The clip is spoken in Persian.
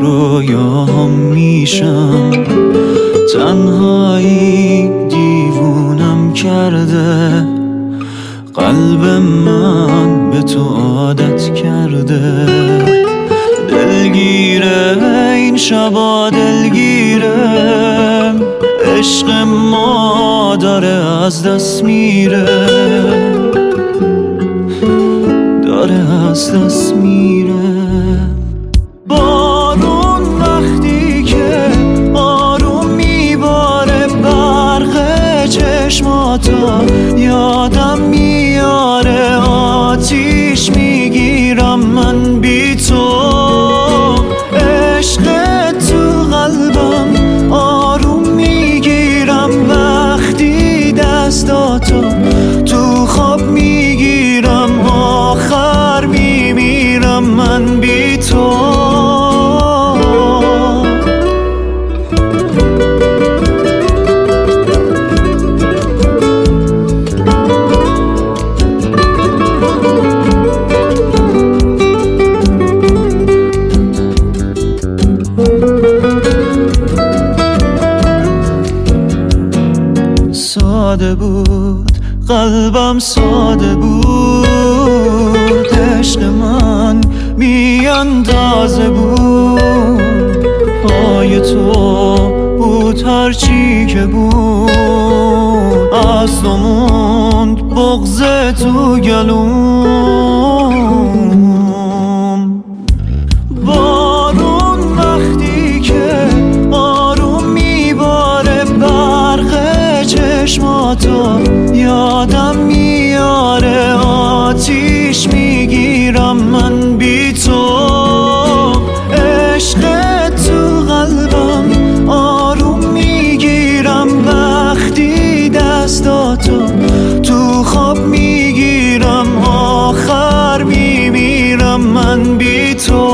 رویاهم میشم. تنهایی دیوونم کرده، قلب من به تو عادت کرده. دلگیره این شبا دلگیره، عشق ما داره از دست میره، داره از دست میره. بارون وقتی که آروم میباره برق چشماتا، یادم میاره آتیش میگیرم من بی تو. عشق تو قلبم آروم میگیرم وقتی دستاتو تو خواب میگیرم، آخر میمیرم من بی تو. ساده بود قلبم، ساده بود عشق من، بی‌اندازه بود. پای تو بود هرچی که بود، از تو موند بغض تو گلوم. بارون وقتی که آروم میباره برق چشماتو، یادم میاره آتیش میگیرم من بی تو. عشق تو قلبم آروم میگیرم وقتی دستاتو تو خواب میگیرم، آخر میمیرم من بی تو.